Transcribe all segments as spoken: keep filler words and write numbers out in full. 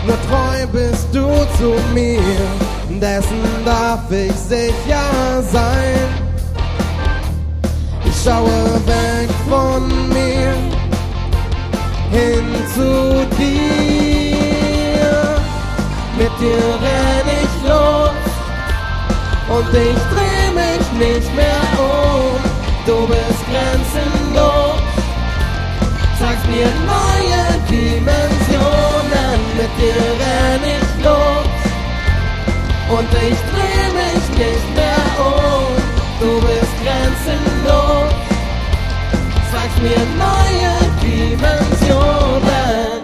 Nur treu bist du zu mir, dessen darf ich sicher sein. Ich schaue weg von mir, hin zu dir. Mit dir renn ich los und ich dreh mich nicht mehr um. Du bist grenzenlos, zeigst mir neue Dimensionen. Mit dir renn ich los und ich dreh mich nicht mehr um. Du bist grenzenlos, zeigst mir neue Dimensionen.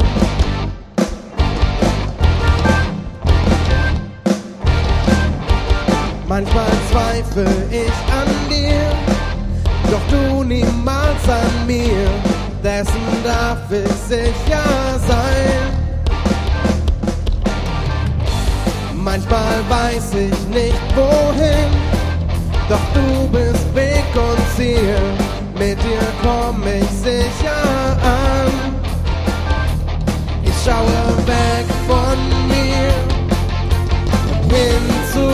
Manchmal zweifle ich an dir, doch du niemals an mir, dessen darf ich sicher sein. Manchmal weiß ich nicht wohin, doch du bist Weg und Ziel, mit dir komm ich sicher an. Ich schaue weg von mir, hin zu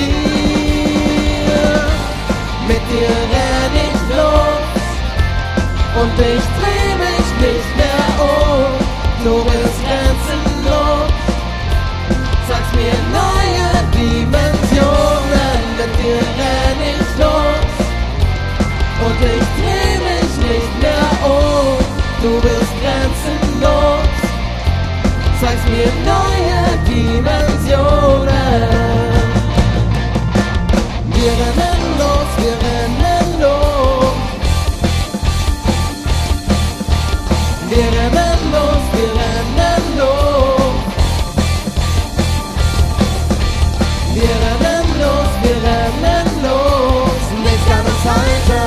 dir. Mit dir renn ich los und ich dreh mich nicht mehr um. Du bist grenzenlos, zeigst mir neue Dimensionen. Mit dir renn ich los und ich dreh mich nicht mehr um. Du bist grenzenlos, zeigst mir neue Dimensionen. Wir rennen los, wir rennen los. Wir rennen los, wir rennen los. Wir rennen los, wir rennen los. Nichts kann uns halten.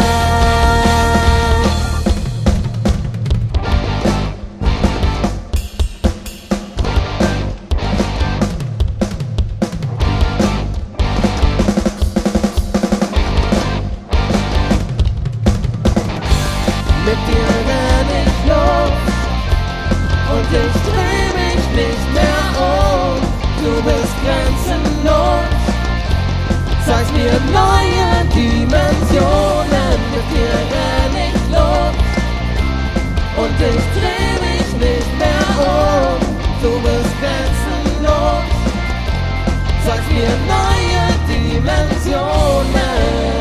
Mit dir renn ich los und ich dreh mich nicht mehr um. Du bist grenzenlos, zeigst mir neue Dimensionen. Mit dir renn ich los und ich dreh mich nicht mehr um. Du bist grenzenlos, zeigst mir neue Dimensionen.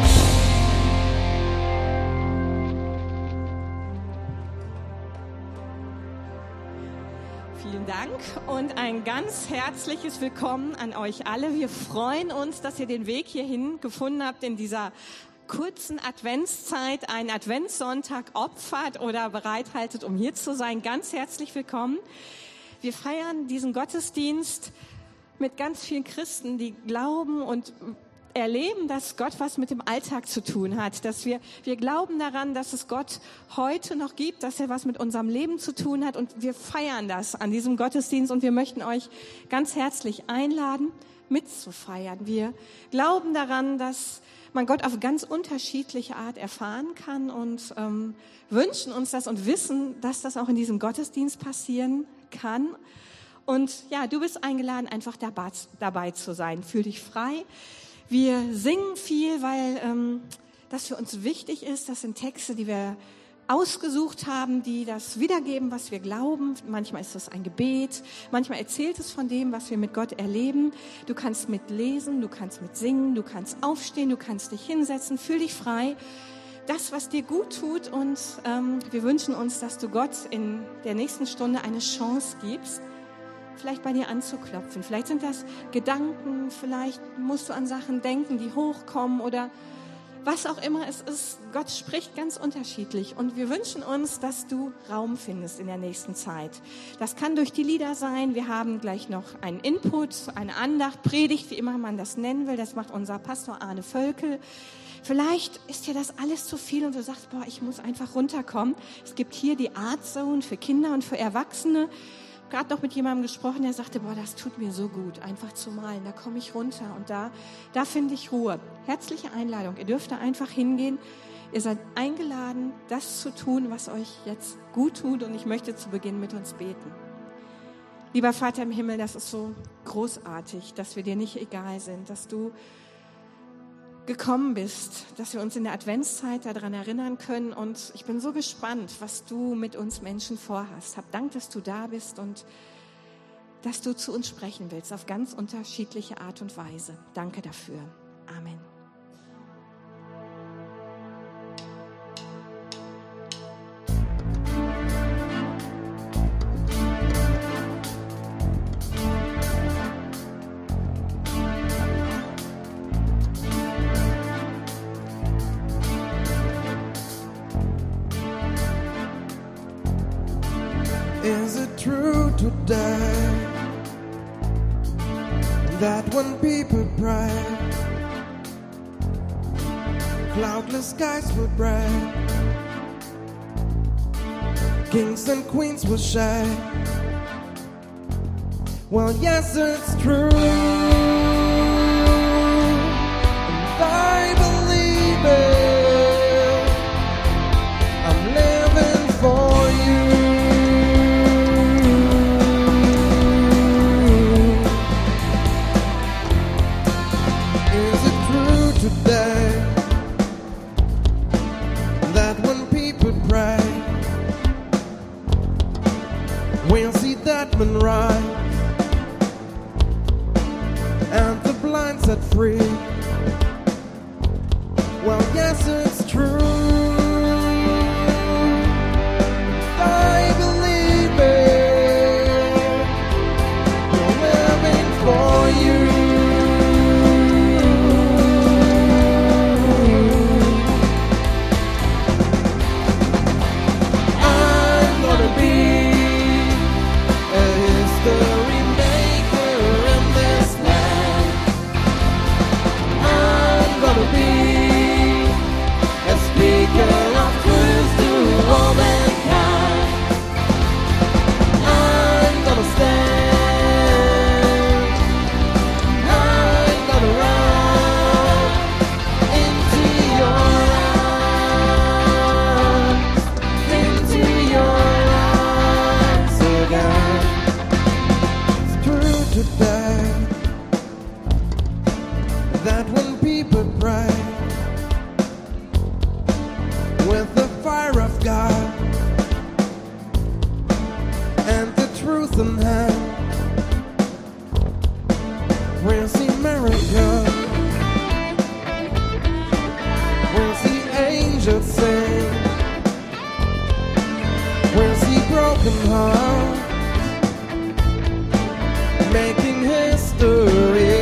Vielen Dank und ein ganz herzliches Willkommen an euch alle. Wir freuen uns, dass ihr den Weg hierhin gefunden habt in dieser kurzen Adventszeit, einen Adventssonntag opfert oder bereithaltet, um hier zu sein. Ganz herzlich willkommen. Wir feiern diesen Gottesdienst mit ganz vielen Christen, die glauben und erleben, dass Gott was mit dem Alltag zu tun hat, dass wir, wir glauben daran, dass es Gott heute noch gibt, dass er was mit unserem Leben zu tun hat und wir feiern das an diesem Gottesdienst und wir möchten euch ganz herzlich einladen, mitzufeiern. Wir glauben daran, dass man Gott auf ganz unterschiedliche Art erfahren kann und ähm, wünschen uns das und wissen, dass das auch in diesem Gottesdienst passieren kann. Und ja, du bist eingeladen, einfach dabei, dabei zu sein. Fühl dich frei. Wir singen viel, weil ähm, das für uns wichtig ist. Das sind Texte, die wir ausgesucht haben, die das wiedergeben, was wir glauben. Manchmal ist das ein Gebet, manchmal erzählt es von dem, was wir mit Gott erleben. Du kannst mitlesen, du kannst mitsingen, du kannst aufstehen, du kannst dich hinsetzen. Fühl dich frei. Das, was dir gut tut und ähm, wir wünschen uns, dass du Gott in der nächsten Stunde eine Chance gibst, vielleicht bei dir anzuklopfen. Vielleicht sind das Gedanken, vielleicht musst du an Sachen denken, die hochkommen oder was auch immer es ist. Gott spricht ganz unterschiedlich und wir wünschen uns, dass du Raum findest in der nächsten Zeit. Das kann durch die Lieder sein. Wir haben gleich noch einen Input, eine Andacht, Predigt, wie immer man das nennen will. Das macht unser Pastor Arne Völkel. Vielleicht ist dir das alles zu viel und du sagst, boah, ich muss einfach runterkommen. Es gibt hier die Art Zone für Kinder und für Erwachsene. Gerade noch mit jemandem gesprochen, der sagte, boah, das tut mir so gut, einfach zu malen, da komme ich runter und da, da finde ich Ruhe. Herzliche Einladung, ihr dürft da einfach hingehen, ihr seid eingeladen, das zu tun, was euch jetzt gut tut und ich möchte zu Beginn mit uns beten. Lieber Vater im Himmel, das ist so großartig, dass wir dir nicht egal sind, dass du gekommen bist, dass wir uns in der Adventszeit daran erinnern können. Und ich bin so gespannt, was du mit uns Menschen vorhast. Hab Dank, dass du da bist und dass du zu uns sprechen willst auf ganz unterschiedliche Art und Weise. Danke dafür. Amen. Is it true today that when people pray, cloudless skies will break, kings and queens will shake? Well, yes, it's true, and I believe it. I'm living for you. Today, that when people pray, we'll see that man rise, and the blind set free. Well, yes, it's true, I believe it. You're living for you. That when people pray with the fire of God and the truth in hand, we'll see miracles, we'll see angels sing, we'll see broken hearts making history.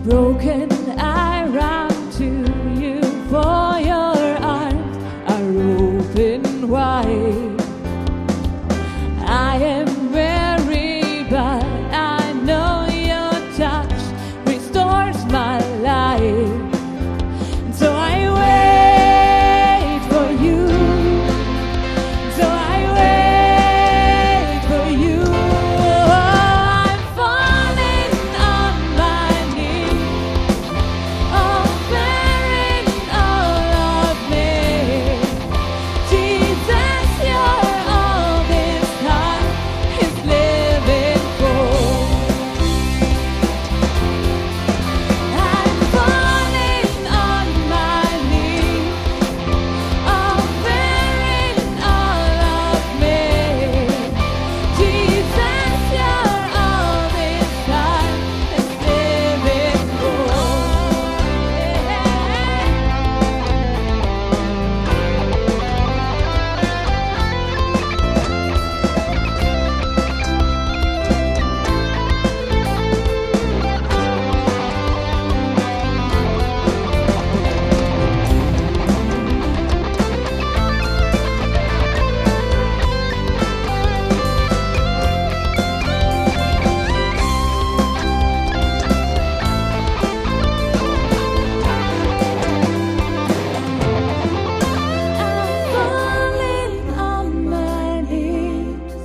broken, I run to you, for your arms are open wide. I am weary, but I know your touch restores my life. So I wait for you. So I wait for you. I'm falling on my knees, offering all of me. Jesus, you're all this heart is living for. I'm falling on my knees, offering all of me. Jesus, you're all this heart is living for. I'm falling on my knees,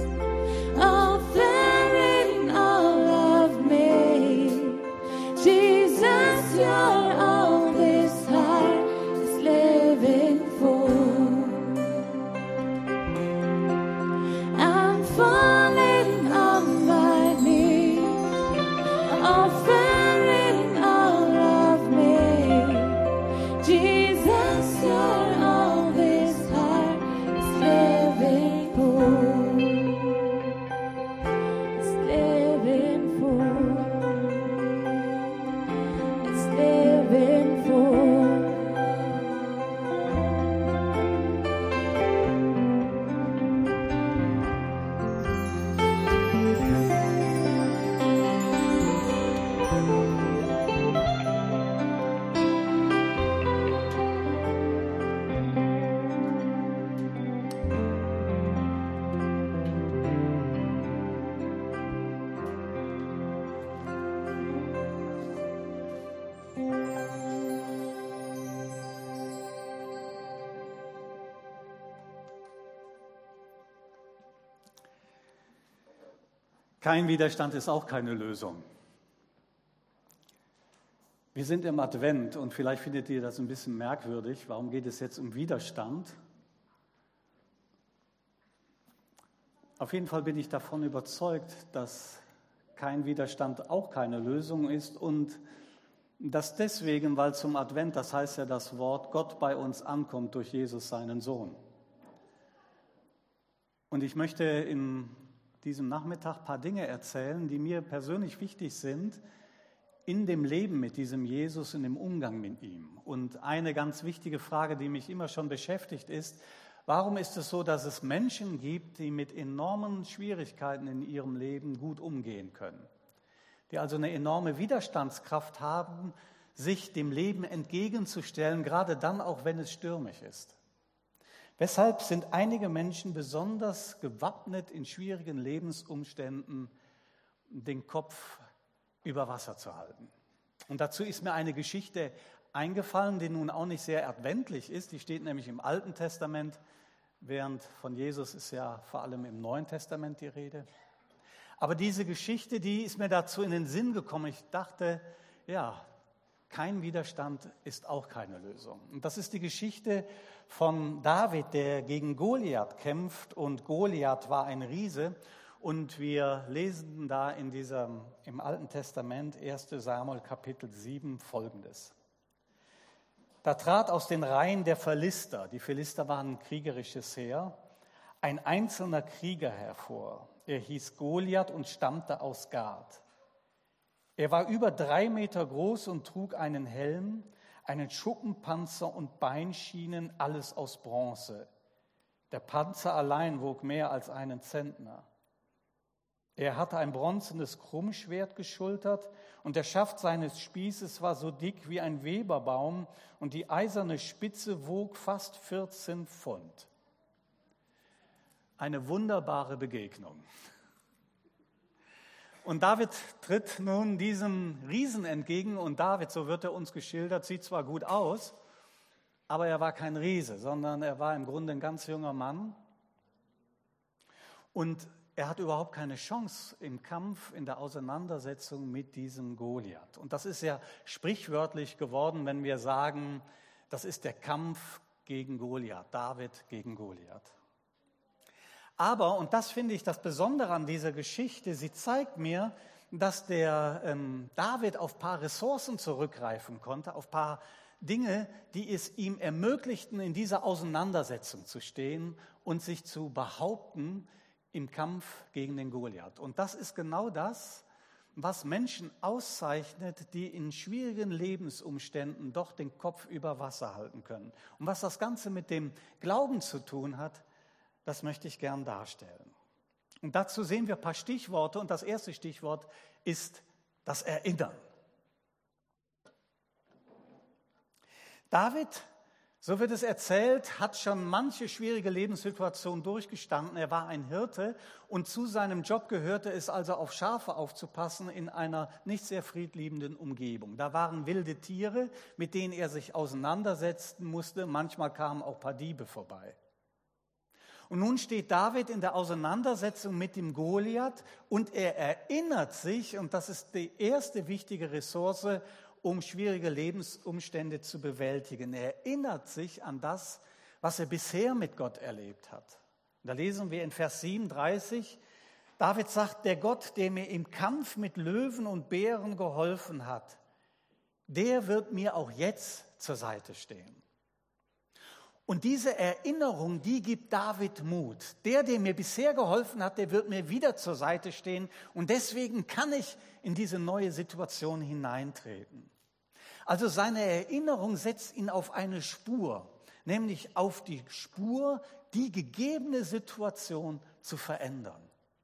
offering all of me. Jesus, you're all this heart is living for. I'm falling on my knees, offering all of me. Jesus, you're all this heart is living for. It's living for. It's living for. Kein Widerstand ist auch keine Lösung. Wir sind im Advent und vielleicht findet ihr das ein bisschen merkwürdig. Warum geht es jetzt um Widerstand? Auf jeden Fall bin ich davon überzeugt, dass kein Widerstand auch keine Lösung ist und das deswegen, weil zum Advent, das heißt ja das Wort, Gott bei uns ankommt durch Jesus, seinen Sohn. Und ich möchte in diesem Nachmittag ein paar Dinge erzählen, die mir persönlich wichtig sind in dem Leben mit diesem Jesus, in dem Umgang mit ihm. Und eine ganz wichtige Frage, die mich immer schon beschäftigt, ist, warum ist es so, dass es Menschen gibt, die mit enormen Schwierigkeiten in ihrem Leben gut umgehen können, die also eine enorme Widerstandskraft haben, sich dem Leben entgegenzustellen, gerade dann auch, wenn es stürmisch ist. Weshalb sind einige Menschen besonders gewappnet, in schwierigen Lebensumständen den Kopf über Wasser zu halten? Und dazu ist mir eine Geschichte eingefallen, die nun auch nicht sehr adventlich ist. Die steht nämlich im Alten Testament, während von Jesus ist ja vor allem im Neuen Testament die Rede. Aber diese Geschichte, die ist mir dazu in den Sinn gekommen. Ich dachte, ja, kein Widerstand ist auch keine Lösung. Und das ist die Geschichte von David, der gegen Goliath kämpft. Und Goliath war ein Riese. Und wir lesen da in diesem, im Alten Testament, erster Samuel Kapitel sieben, Folgendes. Da trat aus den Reihen der Philister, die Philister waren ein kriegerisches Heer, ein einzelner Krieger hervor. Er hieß Goliath und stammte aus Gath. Er war über drei Meter groß und trug einen Helm, einen Schuppenpanzer und Beinschienen, alles aus Bronze. Der Panzer allein wog mehr als einen Zentner. Er hatte ein bronzenes Krummschwert geschultert und der Schaft seines Spießes war so dick wie ein Weberbaum und die eiserne Spitze wog fast vierzehn Pfund. Eine wunderbare Begegnung. Und David tritt nun diesem Riesen entgegen und David, so wird er uns geschildert, sieht zwar gut aus, aber er war kein Riese, sondern er war im Grunde ein ganz junger Mann und er hat überhaupt keine Chance im Kampf, in der Auseinandersetzung mit diesem Goliath. Und das ist ja sprichwörtlich geworden, wenn wir sagen, das ist der Kampf gegen Goliath, David gegen Goliath. Aber, und das finde ich das Besondere an dieser Geschichte, sie zeigt mir, dass der ähm, David auf ein paar Ressourcen zurückgreifen konnte, auf ein paar Dinge, die es ihm ermöglichten, in dieser Auseinandersetzung zu stehen und sich zu behaupten im Kampf gegen den Goliath. Und das ist genau das, was Menschen auszeichnet, die in schwierigen Lebensumständen doch den Kopf über Wasser halten können. Und was das Ganze mit dem Glauben zu tun hat, das möchte ich gern darstellen. Und dazu sehen wir ein paar Stichworte. Und das erste Stichwort ist das Erinnern. David, so wird es erzählt, hat schon manche schwierige Lebenssituationen durchgestanden. Er war ein Hirte und zu seinem Job gehörte es also, auf Schafe aufzupassen in einer nicht sehr friedliebenden Umgebung. Da waren wilde Tiere, mit denen er sich auseinandersetzen musste. Manchmal kamen auch ein paar Diebe vorbei. Und nun steht David in der Auseinandersetzung mit dem Goliath und er erinnert sich, und das ist die erste wichtige Ressource, um schwierige Lebensumstände zu bewältigen. Er erinnert sich an das, was er bisher mit Gott erlebt hat. Und da lesen wir in Vers siebenunddreißig, David sagt, der Gott, der mir im Kampf mit Löwen und Bären geholfen hat, der wird mir auch jetzt zur Seite stehen. Und diese Erinnerung, die gibt David Mut. Der, der mir bisher geholfen hat, der wird mir wieder zur Seite stehen. Und deswegen kann ich in diese neue Situation hineintreten. Also seine Erinnerung setzt ihn auf eine Spur, nämlich auf die Spur, die gegebene Situation zu verändern.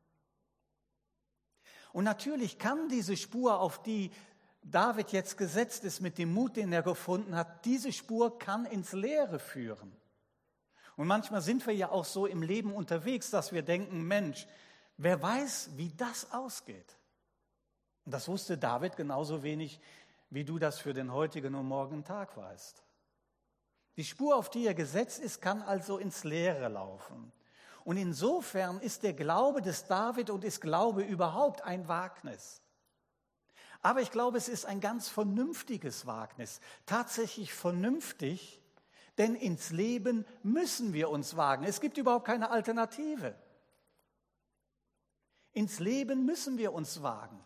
Und natürlich kann diese Spur, auf die David jetzt gesetzt ist mit dem Mut, den er gefunden hat, diese Spur kann ins Leere führen. Und manchmal sind wir ja auch so im Leben unterwegs, dass wir denken, Mensch, wer weiß, wie das ausgeht. Und das wusste David genauso wenig, wie du das für den heutigen und morgigen Tag weißt. Die Spur, auf die er gesetzt ist, kann also ins Leere laufen. Und insofern ist der Glaube des David und ist Glaube überhaupt ein Wagnis. Aber ich glaube, es ist ein ganz vernünftiges Wagnis, tatsächlich vernünftig, denn ins Leben müssen wir uns wagen. Es gibt überhaupt keine Alternative. Ins Leben müssen wir uns wagen.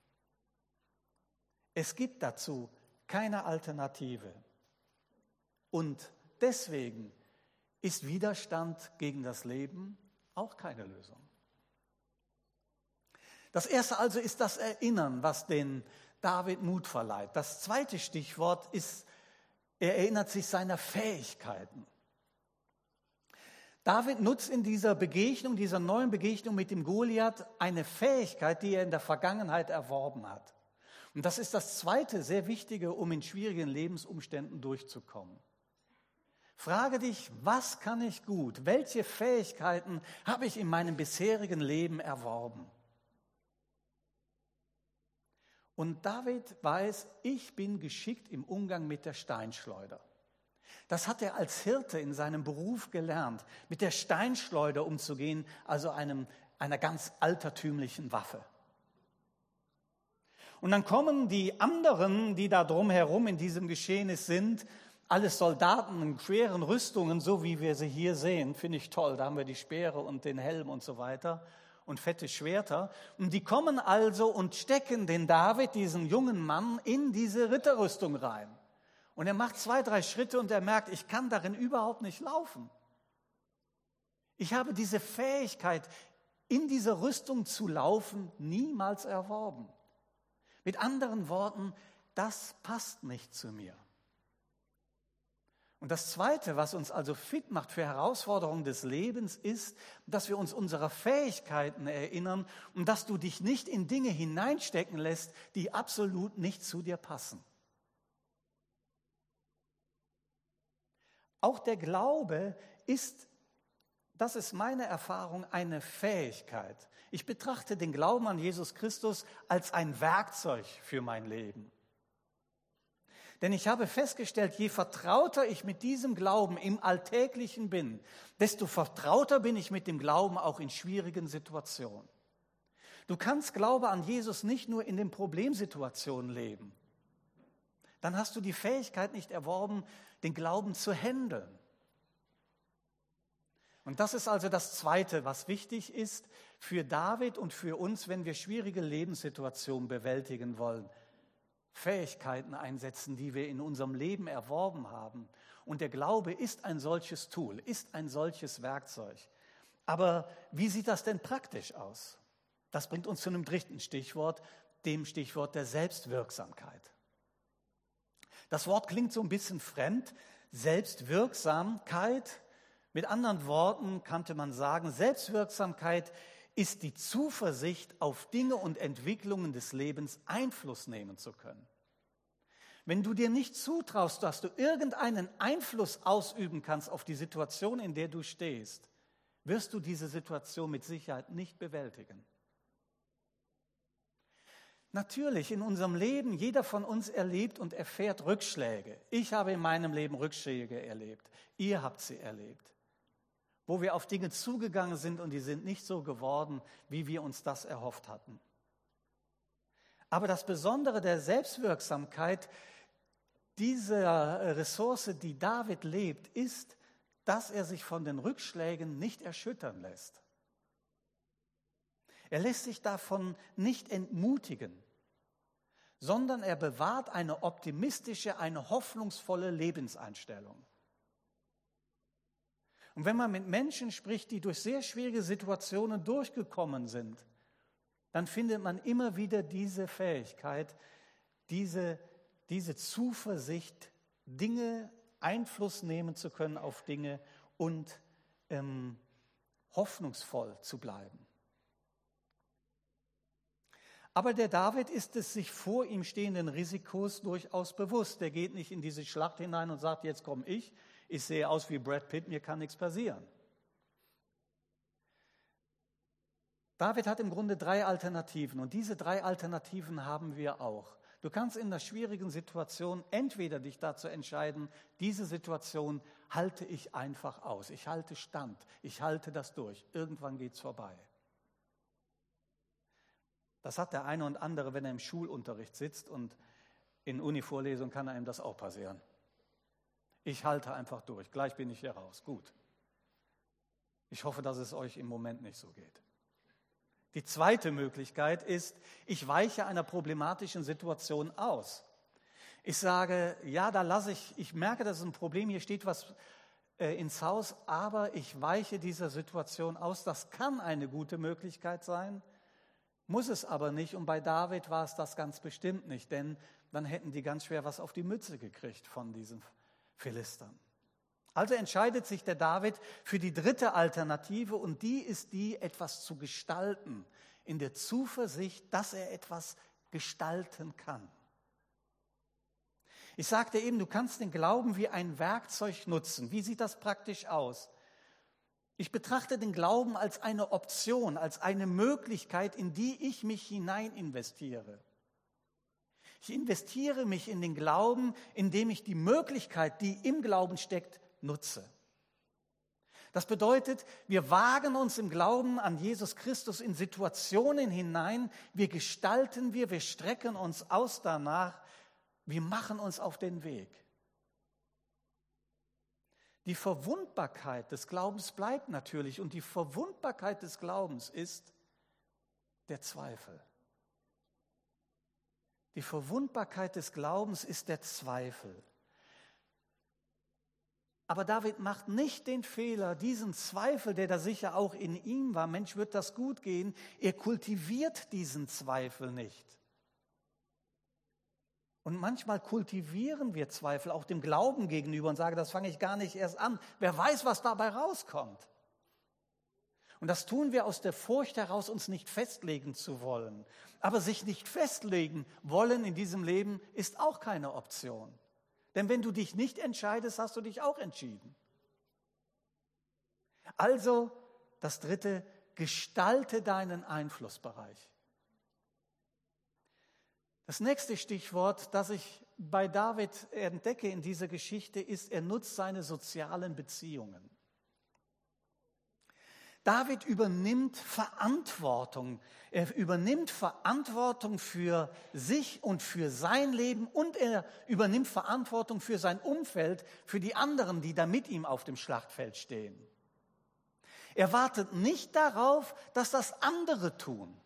Es gibt dazu keine Alternative. Und deswegen ist Widerstand gegen das Leben auch keine Lösung. Das erste also ist das Erinnern, was den David Mut verleiht. Das zweite Stichwort ist, er erinnert sich seiner Fähigkeiten. David nutzt in dieser Begegnung, dieser neuen Begegnung mit dem Goliath eine Fähigkeit, die er in der Vergangenheit erworben hat. Und das ist das zweite sehr Wichtige, um in schwierigen Lebensumständen durchzukommen. Frage dich, was kann ich gut? Welche Fähigkeiten habe ich in meinem bisherigen Leben erworben? Und David weiß, ich bin geschickt im Umgang mit der Steinschleuder. Das hat er als Hirte in seinem Beruf gelernt, mit der Steinschleuder umzugehen, also einem, einer ganz altertümlichen Waffe. Und dann kommen die anderen, die da drumherum in diesem Geschehnis sind, alles Soldaten in schweren Rüstungen, so wie wir sie hier sehen, finde ich toll. Da haben wir die Speere und den Helm und so weiter und fette Schwerter. Und die kommen also und stecken den David, diesen jungen Mann, in diese Ritterrüstung rein. Und er macht zwei, drei Schritte und er merkt, ich kann darin überhaupt nicht laufen. Ich habe diese Fähigkeit, in dieser Rüstung zu laufen, niemals erworben. Mit anderen Worten, das passt nicht zu mir. Und das Zweite, was uns also fit macht für Herausforderungen des Lebens, ist, dass wir uns unserer Fähigkeiten erinnern und dass du dich nicht in Dinge hineinstecken lässt, die absolut nicht zu dir passen. Auch der Glaube ist, das ist meine Erfahrung, eine Fähigkeit. Ich betrachte den Glauben an Jesus Christus als ein Werkzeug für mein Leben. Denn ich habe festgestellt, je vertrauter ich mit diesem Glauben im Alltäglichen bin, desto vertrauter bin ich mit dem Glauben auch in schwierigen Situationen. Du kannst Glaube an Jesus nicht nur in den Problemsituationen leben. Dann hast du die Fähigkeit nicht erworben, den Glauben zu handeln. Und das ist also das Zweite, was wichtig ist für David und für uns, wenn wir schwierige Lebenssituationen bewältigen wollen. Fähigkeiten einsetzen, die wir in unserem Leben erworben haben. Und der Glaube ist ein solches Tool, ist ein solches Werkzeug. Aber wie sieht das denn praktisch aus? Das bringt uns zu einem dritten Stichwort, dem Stichwort der Selbstwirksamkeit. Das Wort klingt so ein bisschen fremd, Selbstwirksamkeit. Mit anderen Worten könnte man sagen, Selbstwirksamkeit ist die Zuversicht, auf Dinge und Entwicklungen des Lebens Einfluss nehmen zu können. Wenn du dir nicht zutraust, dass du irgendeinen Einfluss ausüben kannst auf die Situation, in der du stehst, wirst du diese Situation mit Sicherheit nicht bewältigen. Natürlich, in unserem Leben, jeder von uns erlebt und erfährt Rückschläge. Ich habe in meinem Leben Rückschläge erlebt. Ihr habt sie erlebt. Wo wir auf Dinge zugegangen sind und die sind nicht so geworden, wie wir uns das erhofft hatten. Aber das Besondere der Selbstwirksamkeit, dieser Ressource, die David lebt, ist, dass er sich von den Rückschlägen nicht erschüttern lässt. Er lässt sich davon nicht entmutigen, sondern er bewahrt eine optimistische, eine hoffnungsvolle Lebenseinstellung. Und wenn man mit Menschen spricht, die durch sehr schwierige Situationen durchgekommen sind, dann findet man immer wieder diese Fähigkeit, diese, diese Zuversicht, Dinge, Einfluss nehmen zu können auf Dinge und ähm, hoffnungsvoll zu bleiben. Aber der David ist es sich vor ihm stehenden Risikos durchaus bewusst. Der geht nicht in diese Schlacht hinein und sagt, jetzt komme ich, ich sehe aus wie Brad Pitt, mir kann nichts passieren. David hat im Grunde drei Alternativen und diese drei Alternativen haben wir auch. Du kannst in einer schwierigen Situation entweder dich dazu entscheiden, diese Situation halte ich einfach aus, ich halte stand, ich halte das durch, irgendwann geht es vorbei. Das hat der eine und andere, wenn er im Schulunterricht sitzt und in Uni-Vorlesungen kann einem das auch passieren. Ich halte einfach durch, gleich bin ich hier raus, gut. Ich hoffe, dass es euch im Moment nicht so geht. Die zweite Möglichkeit ist, ich weiche einer problematischen Situation aus. Ich sage, ja, da lasse ich, ich merke, das ist ein Problem, hier steht was äh, ins Haus, aber ich weiche dieser Situation aus. Das kann eine gute Möglichkeit sein, muss es aber nicht. Und bei David war es das ganz bestimmt nicht, denn dann hätten die ganz schwer was auf die Mütze gekriegt von diesen Philistern. Also entscheidet sich der David für die dritte Alternative und die ist die, etwas zu gestalten, in der Zuversicht, dass er etwas gestalten kann. Ich sagte eben, du kannst den Glauben wie ein Werkzeug nutzen. Wie sieht das praktisch aus? Ich betrachte den Glauben als eine Option, als eine Möglichkeit, in die ich mich hinein investiere. Ich investiere mich in den Glauben, indem ich die Möglichkeit, die im Glauben steckt, nutze. Das bedeutet, wir wagen uns im Glauben an Jesus Christus in Situationen hinein, wir gestalten wir, wir strecken uns aus danach, wir machen uns auf den Weg. Die Verwundbarkeit des Glaubens bleibt natürlich und die Verwundbarkeit des Glaubens ist der Zweifel. Die Verwundbarkeit des Glaubens ist der Zweifel. Aber David macht nicht den Fehler, diesen Zweifel, der da sicher auch in ihm war, Mensch, wird das gut gehen, er kultiviert diesen Zweifel nicht. Und manchmal kultivieren wir Zweifel auch dem Glauben gegenüber und sagen, das fange ich gar nicht erst an. Wer weiß, was dabei rauskommt. Und das tun wir aus der Furcht heraus, uns nicht festlegen zu wollen. Aber sich nicht festlegen wollen in diesem Leben ist auch keine Option. Denn wenn du dich nicht entscheidest, hast du dich auch entschieden. Also, das Dritte, gestalte deinen Einflussbereich. Das nächste Stichwort, das ich bei David entdecke in dieser Geschichte, ist, er nutzt seine sozialen Beziehungen. David übernimmt Verantwortung. Er übernimmt Verantwortung für sich und für sein Leben und er übernimmt Verantwortung für sein Umfeld, für die anderen, die da mit ihm auf dem Schlachtfeld stehen. Er wartet nicht darauf, dass das andere tun.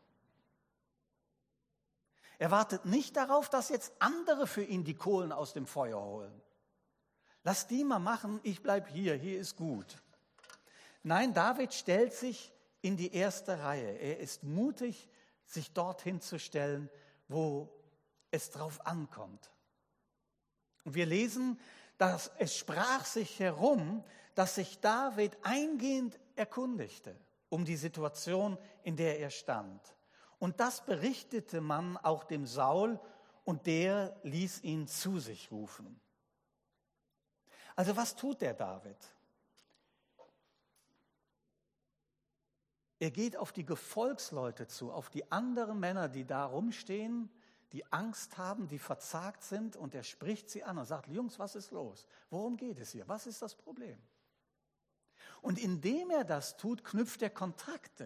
Er wartet nicht darauf, dass jetzt andere für ihn die Kohlen aus dem Feuer holen. Lass die mal machen, ich bleib hier, hier ist gut. Nein, David stellt sich in die erste Reihe. Er ist mutig, sich dorthin zu stellen, wo es drauf ankommt. Und wir lesen, dass es sprach sich herum, dass sich David eingehend erkundigte um die Situation, in der er stand. Und das berichtete man auch dem Saul und der ließ ihn zu sich rufen. Also was tut der David? Er geht auf die Gefolgsleute zu, auf die anderen Männer, die da rumstehen, die Angst haben, die verzagt sind und er spricht sie an und sagt, Jungs, was ist los? Worum geht es hier? Was ist das Problem? Und indem er das tut, knüpft er Kontakte.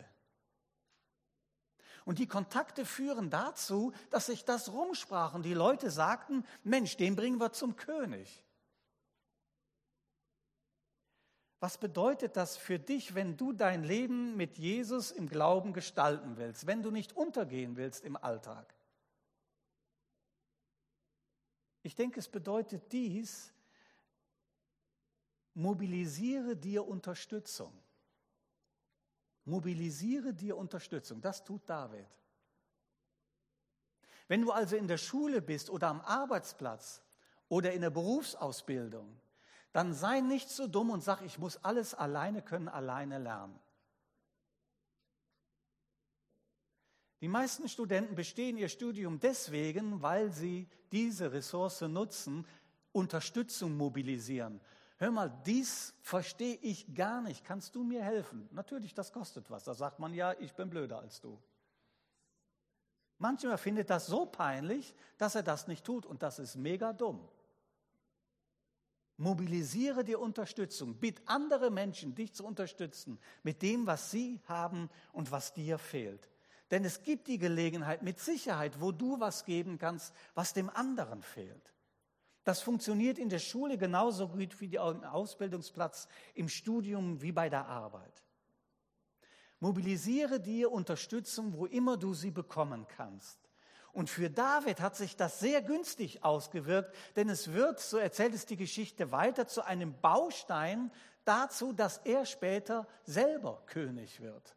Und die Kontakte führen dazu, dass sich das rumsprach und die Leute sagten, Mensch, den bringen wir zum König. Was bedeutet das für dich, wenn du dein Leben mit Jesus im Glauben gestalten willst, wenn du nicht untergehen willst im Alltag? Ich denke, es bedeutet dies, mobilisiere dir Unterstützung. Mobilisiere dir Unterstützung, das tut David. Wenn du also in der Schule bist oder am Arbeitsplatz oder in der Berufsausbildung, dann sei nicht so dumm und sag, ich muss alles alleine können, alleine lernen. Die meisten Studenten bestehen ihr Studium deswegen, weil sie diese Ressource nutzen, Unterstützung mobilisieren. Hör mal, dies verstehe ich gar nicht. Kannst du mir helfen? Natürlich, das kostet was. Da sagt man, ja, ich bin blöder als du. Manchmal findet das so peinlich, dass er das nicht tut und das ist mega dumm. Mobilisiere dir Unterstützung. Bitt andere Menschen, dich zu unterstützen mit dem, was sie haben und was dir fehlt. Denn es gibt die Gelegenheit mit Sicherheit, wo du was geben kannst, was dem anderen fehlt. Das funktioniert in der Schule genauso gut wie im Ausbildungsplatz, im Studium wie bei der Arbeit. Mobilisiere dir Unterstützung, wo immer du sie bekommen kannst. Und für David hat sich das sehr günstig ausgewirkt, denn es wird, so erzählt es die Geschichte weiter, zu einem Baustein dazu, dass er später selber König wird.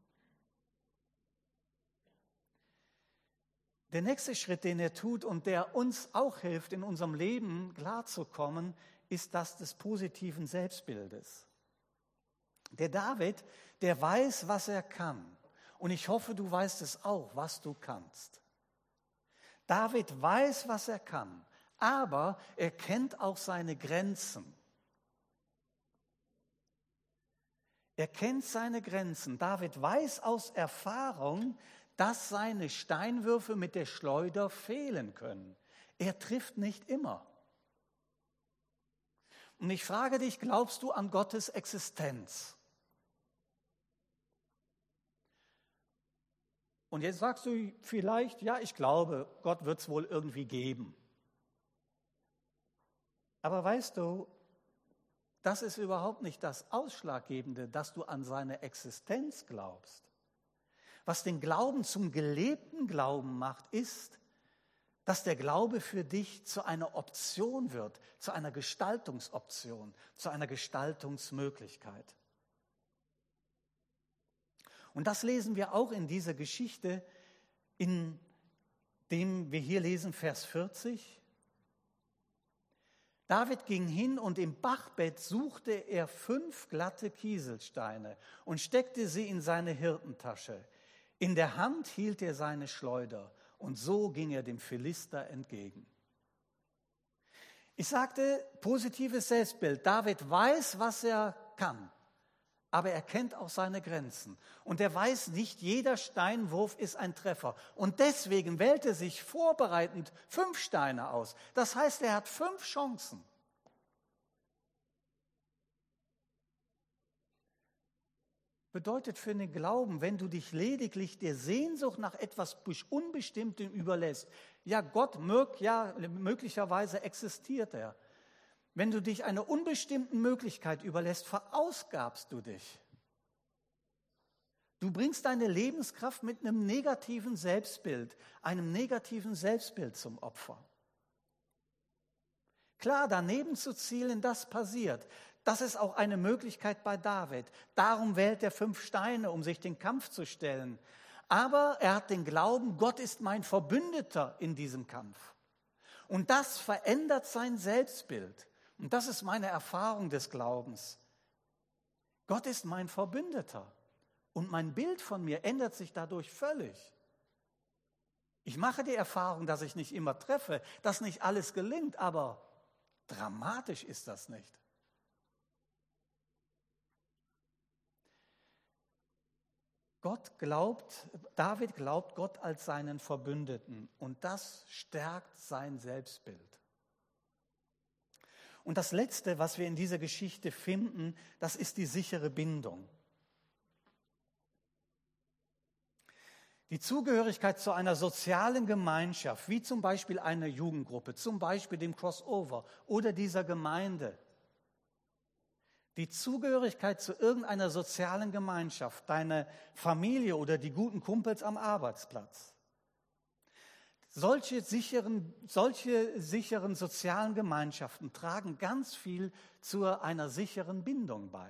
Der nächste Schritt, den er tut und der uns auch hilft, in unserem Leben klarzukommen, ist das des positiven Selbstbildes. Der David, der weiß, was er kann. Und ich hoffe, du weißt es auch, was du kannst. David weiß, was er kann, aber er kennt auch seine Grenzen. Er kennt seine Grenzen. David weiß aus Erfahrung, dass seine Steinwürfe mit der Schleuder fehlen können. Er trifft nicht immer. Und ich frage dich, glaubst du an Gottes Existenz? Und jetzt sagst du vielleicht, ja, ich glaube, Gott wird es wohl irgendwie geben. Aber weißt du, das ist überhaupt nicht das Ausschlaggebende, dass du an seine Existenz glaubst. Was den Glauben zum gelebten Glauben macht, ist, dass der Glaube für dich zu einer Option wird, zu einer Gestaltungsoption, zu einer Gestaltungsmöglichkeit. Und das lesen wir auch in dieser Geschichte, in dem wir hier lesen, Vers vierzig. David ging hin und im Bachbett suchte er fünf glatte Kieselsteine und steckte sie in seine Hirtentasche. In der Hand hielt er seine Schleuder und so ging er dem Philister entgegen. Ich sagte, positives Selbstbild. David weiß, was er kann, aber er kennt auch seine Grenzen. Und er weiß, nicht jeder Steinwurf ist ein Treffer. Und deswegen wählt er sich vorbereitend fünf Steine aus. Das heißt, er hat fünf Chancen. Bedeutet für den Glauben, wenn du dich lediglich der Sehnsucht nach etwas Unbestimmtem überlässt, ja, Gott mög, ja, möglicherweise existiert er. Wenn du dich einer unbestimmten Möglichkeit überlässt, verausgabst du dich. Du bringst deine Lebenskraft mit einem negativen Selbstbild, einem negativen Selbstbild zum Opfer. Klar, daneben zu zielen, das passiert. Das ist auch eine Möglichkeit bei David. Darum wählt er fünf Steine, um sich den Kampf zu stellen. Aber er hat den Glauben, Gott ist mein Verbündeter in diesem Kampf. Und das verändert sein Selbstbild. Und das ist meine Erfahrung des Glaubens. Gott ist mein Verbündeter. Und mein Bild von mir ändert sich dadurch völlig. Ich mache die Erfahrung, dass ich nicht immer treffe, dass nicht alles gelingt, aber dramatisch ist das nicht. Gott glaubt, David glaubt Gott als seinen Verbündeten und das stärkt sein Selbstbild. Und das Letzte, was wir in dieser Geschichte finden, das ist die sichere Bindung. Die Zugehörigkeit zu einer sozialen Gemeinschaft, wie zum Beispiel einer Jugendgruppe, zum Beispiel dem Crossover oder dieser Gemeinde. Die Zugehörigkeit zu irgendeiner sozialen Gemeinschaft, deine Familie oder die guten Kumpels am Arbeitsplatz. Solche sicheren, solche sicheren sozialen Gemeinschaften tragen ganz viel zu einer sicheren Bindung bei.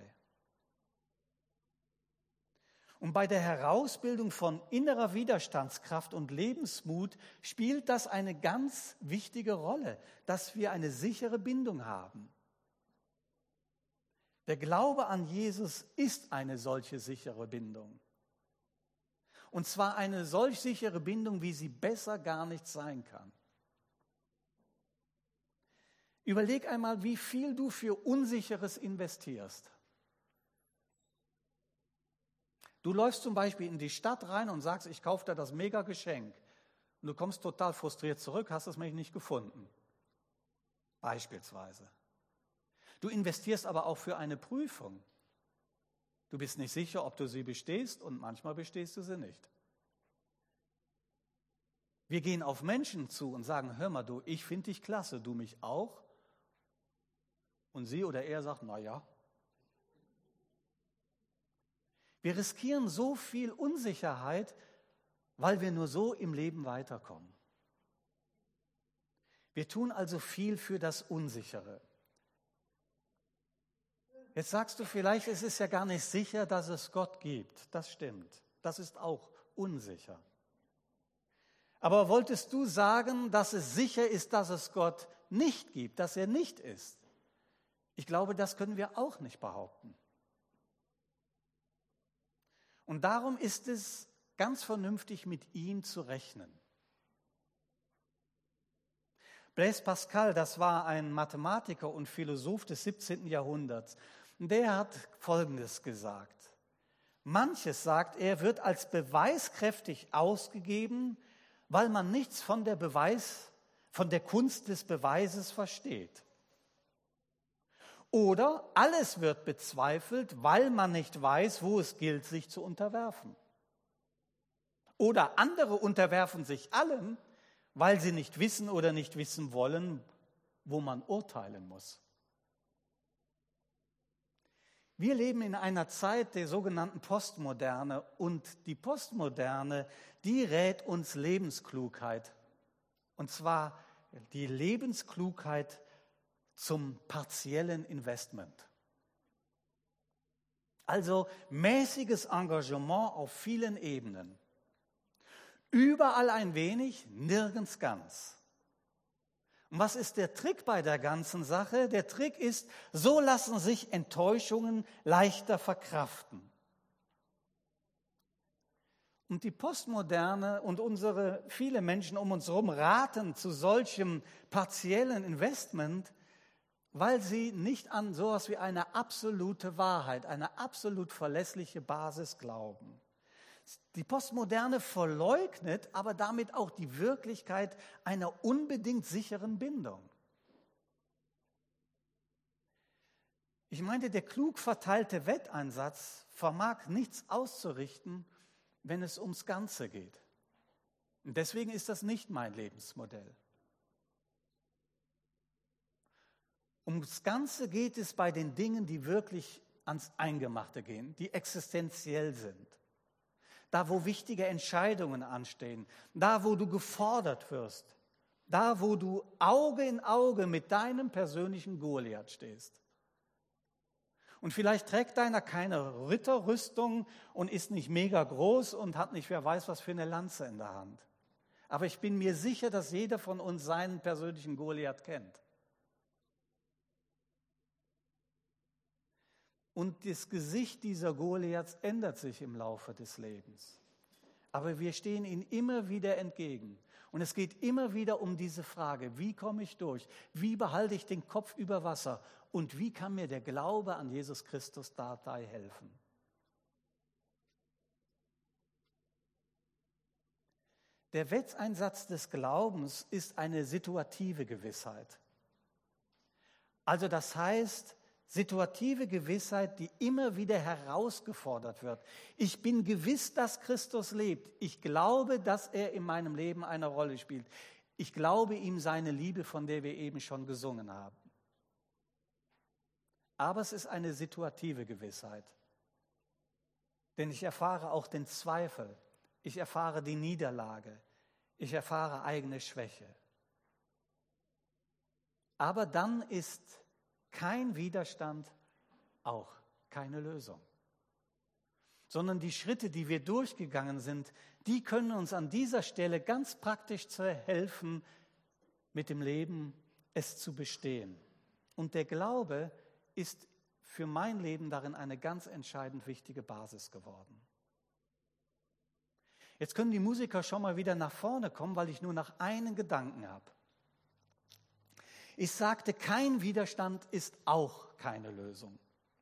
Und bei der Herausbildung von innerer Widerstandskraft und Lebensmut spielt das eine ganz wichtige Rolle, dass wir eine sichere Bindung haben. Der Glaube an Jesus ist eine solche sichere Bindung. Und zwar eine solch sichere Bindung, wie sie besser gar nicht sein kann. Überleg einmal, wie viel du für Unsicheres investierst. Du läufst zum Beispiel in die Stadt rein und sagst, ich kaufe dir das Mega-Geschenk. Und du kommst total frustriert zurück, hast es nämlich nicht gefunden. Beispielsweise. Du investierst aber auch für eine Prüfung. Du bist nicht sicher, ob du sie bestehst und manchmal bestehst du sie nicht. Wir gehen auf Menschen zu und sagen, hör mal du, ich finde dich klasse, du mich auch. Und sie oder er sagt, na ja. Wir riskieren so viel Unsicherheit, weil wir nur so im Leben weiterkommen. Wir tun also viel für das Unsichere. Jetzt sagst du vielleicht, es ist ja gar nicht sicher, dass es Gott gibt. Das stimmt. Das ist auch unsicher. Aber wolltest du sagen, dass es sicher ist, dass es Gott nicht gibt, dass er nicht ist? Ich glaube, das können wir auch nicht behaupten. Und darum ist es ganz vernünftig, mit ihm zu rechnen. Blaise Pascal, das war ein Mathematiker und Philosoph des siebzehnten Jahrhunderts. Der hat Folgendes gesagt. Manches, sagt er, wird als beweiskräftig ausgegeben, weil man nichts von der Beweis, von der Kunst des Beweises versteht. Oder alles wird bezweifelt, weil man nicht weiß, wo es gilt, sich zu unterwerfen. Oder andere unterwerfen sich allem, weil sie nicht wissen oder nicht wissen wollen, wo man urteilen muss. Wir leben in einer Zeit der sogenannten Postmoderne und die Postmoderne, die rät uns Lebensklugheit. Und zwar die Lebensklugheit zum partiellen Investment. Also mäßiges Engagement auf vielen Ebenen. Überall ein wenig, nirgends ganz. Und was ist der Trick bei der ganzen Sache? Der Trick ist, so lassen sich Enttäuschungen leichter verkraften. Und die Postmoderne und unsere viele Menschen um uns herum raten zu solchem partiellen Investment, weil sie nicht an sowas wie eine absolute Wahrheit, eine absolut verlässliche Basis glauben. Die Postmoderne verleugnet aber damit auch die Wirklichkeit einer unbedingt sicheren Bindung. Ich meine, der klug verteilte Wetteinsatz vermag nichts auszurichten, wenn es ums Ganze geht. Und deswegen ist das nicht mein Lebensmodell. Ums Ganze geht es bei den Dingen, die wirklich ans Eingemachte gehen, die existenziell sind. Da, wo wichtige Entscheidungen anstehen, da, wo du gefordert wirst, da, wo du Auge in Auge mit deinem persönlichen Goliath stehst. Und vielleicht trägt deiner keine Ritterrüstung und ist nicht mega groß und hat nicht, wer weiß, was für eine Lanze in der Hand. Aber ich bin mir sicher, dass jeder von uns seinen persönlichen Goliath kennt. Und das Gesicht dieser Goliaths ändert sich im Laufe des Lebens. Aber wir stehen ihnen immer wieder entgegen. Und es geht immer wieder um diese Frage, wie komme ich durch? Wie behalte ich den Kopf über Wasser? Und wie kann mir der Glaube an Jesus Christus dabei helfen? Der Wetteinsatz des Glaubens ist eine situative Gewissheit. Also das heißt, situative Gewissheit, die immer wieder herausgefordert wird. Ich bin gewiss, dass Christus lebt. Ich glaube, dass er in meinem Leben eine Rolle spielt. Ich glaube ihm seine Liebe, von der wir eben schon gesungen haben. Aber es ist eine situative Gewissheit. Denn ich erfahre auch den Zweifel. Ich erfahre die Niederlage. Ich erfahre eigene Schwäche. Aber dann ist kein Widerstand, auch keine Lösung. Sondern die Schritte, die wir durchgegangen sind, die können uns an dieser Stelle ganz praktisch helfen, mit dem Leben es zu bestehen. Und der Glaube ist für mein Leben darin eine ganz entscheidend wichtige Basis geworden. Jetzt können die Musiker schon mal wieder nach vorne kommen, weil ich nur noch einen Gedanken habe. Ich sagte, kein Widerstand ist auch keine Lösung.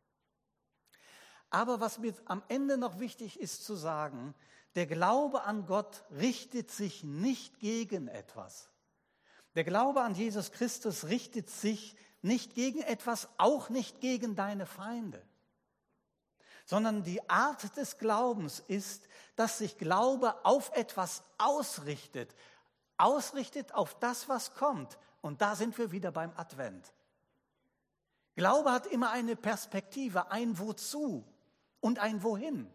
Aber was mir am Ende noch wichtig ist zu sagen, der Glaube an Gott richtet sich nicht gegen etwas. Der Glaube an Jesus Christus richtet sich nicht gegen etwas, auch nicht gegen deine Feinde. Sondern die Art des Glaubens ist, dass sich Glaube auf etwas ausrichtet, ausrichtet auf das, was kommt. Und da sind wir wieder beim Advent. Glaube hat immer eine Perspektive, ein Wozu und ein Wohin.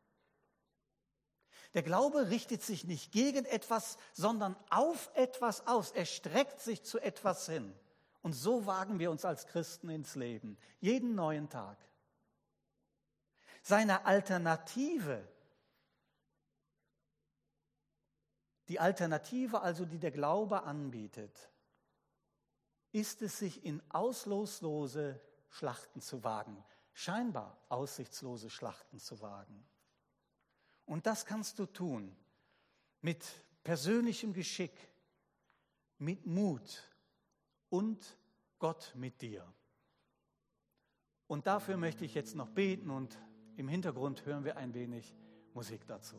Der Glaube richtet sich nicht gegen etwas, sondern auf etwas aus. Er streckt sich zu etwas hin. Und so wagen wir uns als Christen ins Leben, jeden neuen Tag. Seine Alternative, die Alternative also, die der Glaube anbietet, ist es, sich in aussichtslose Schlachten zu wagen, scheinbar aussichtslose Schlachten zu wagen. Und das kannst du tun mit persönlichem Geschick, mit Mut und Gott mit dir. Und dafür möchte ich jetzt noch beten und im Hintergrund hören wir ein wenig Musik dazu.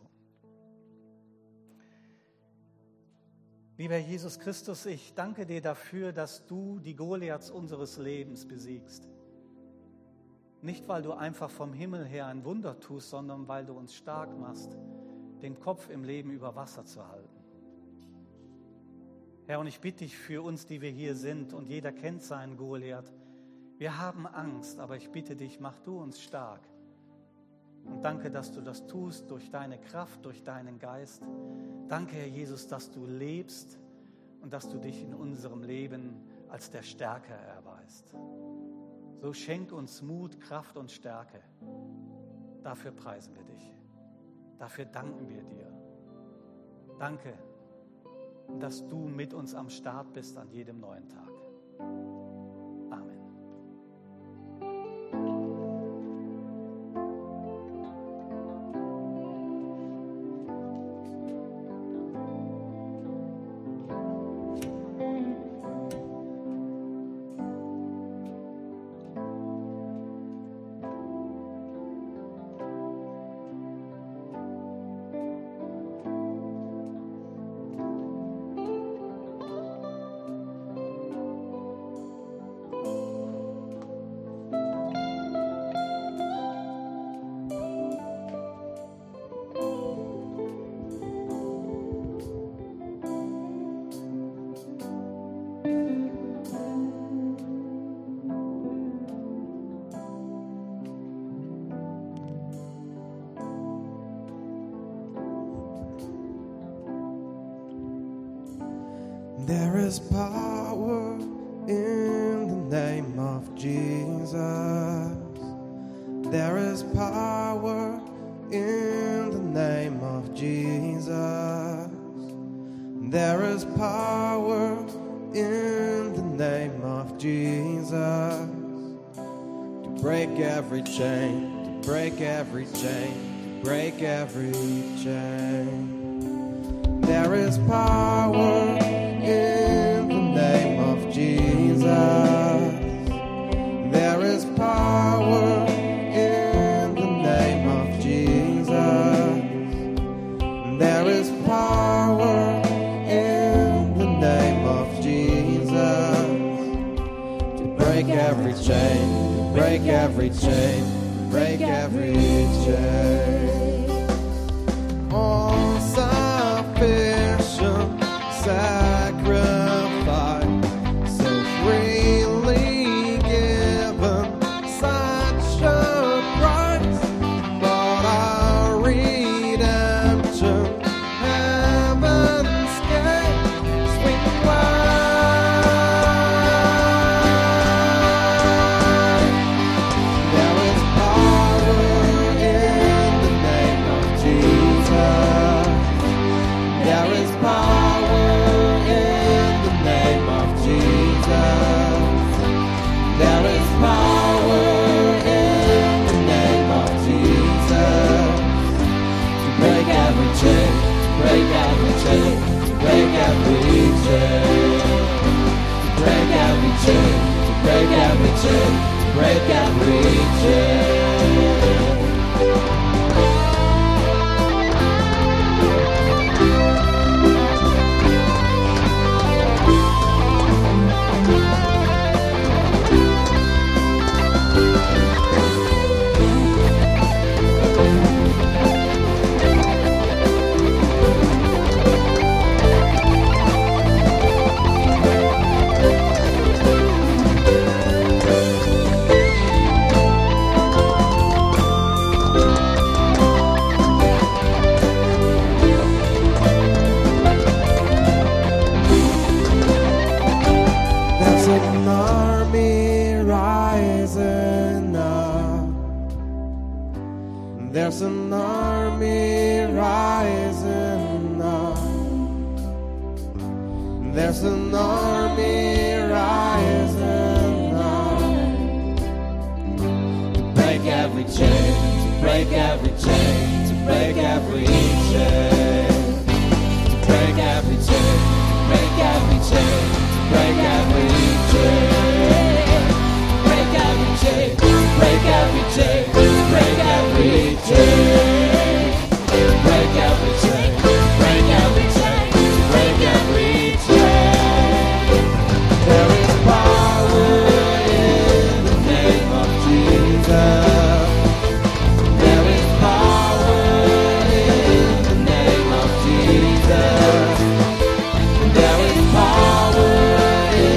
Lieber Jesus Christus, ich danke dir dafür, dass du die Goliaths unseres Lebens besiegst. Nicht, weil du einfach vom Himmel her ein Wunder tust, sondern weil du uns stark machst, den Kopf im Leben über Wasser zu halten. Herr, und ich bitte dich für uns, die wir hier sind, und jeder kennt seinen Goliath. Wir haben Angst, aber ich bitte dich, mach du uns stark. Und danke, dass du das tust durch deine Kraft, durch deinen Geist. Danke, Herr Jesus, dass du lebst und dass du dich in unserem Leben als der Stärker erweist. So schenk uns Mut, Kraft und Stärke. Dafür preisen wir dich. Dafür danken wir dir. Danke, dass du mit uns am Start bist an jedem neuen Tag. Amen. There is power in the name of Jesus. There is power in the name of Jesus. There is power in the name of Jesus to break every chain, to break every chain, to break every chain. There is power in the name of Jesus. There is power in the name of Jesus. There is power in the name of Jesus to break every chain, to break every chain, to break every chain. All sufficient sacrifice, so freely given, such a price for our redemption, heaven's gate, sweet wine. There is power in the name of Jesus. There is power in the name of Jesus. There is power in the name of Jesus to break every chain, to break every chain, to break every chain, to break every chain, to break every chain, to break every chain. There's an army rising up. There's an army rising up. There's an army rising up to break every chain, to break every chain, to break every chain, to break every chain, to break every chain, to break every chain, break every chain, break every chain, break every chain, break every chain, break every chain, break every chain. There is power in the name of Jesus. There is power in the name of Jesus. There is power in